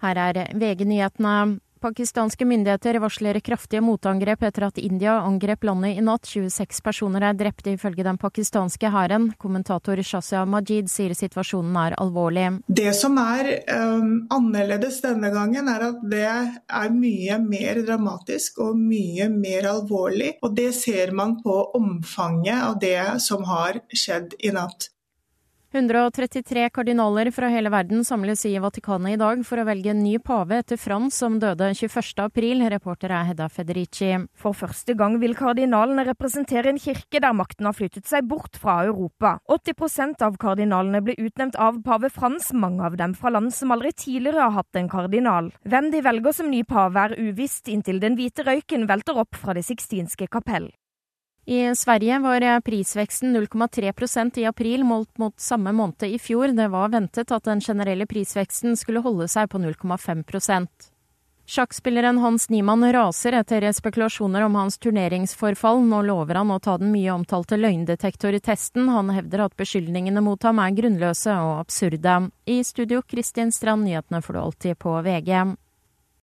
Her VG-nyhetene. Pakistanske myndigheter varsler kraftige motangrep etter at India angrep landet i natt. 26 personer drept ifølge den pakistanske hæren. Kommentator Shazia Majid sier situasjonen alvorlig. Det som annerledes denne gangen at det mye mer dramatisk og mye mer alvorlig. Og det ser man på omfanget av det som har skjedd i natt. 133 kardinaler fra hele verden samles i Vatikanet i dag for å velge en ny pave etter Frans som døde 21. april. Reporter Hedda Federici. For første gang vil kardinalene representere en kirke der makten har flyttet seg bort fra Europa. 80% av kardinalene ble utnevnt av pave Frans, mange av dem fra land som aldri tidligere har hatt en kardinal. Hvem de velger som ny pave uvisst inntil den hvite røyken velter opp fra det Sixtinske kapell. I Sverige var prisveksten 0,3% i april målt mot samme måned i fjor. Det var ventet at den generelle prisveksten skulle holde seg på 0,5%. Sjakkspilleren Hans Niemann raser etter spekulasjoner om hans turneringsforfall. Nå lover han å ta den mye omtalte løgndetektortesten. Han hevder at beskyldningene mot ham grunnløse og absurde. I studio Kristin Strand, nyhetene får du alltid på VG.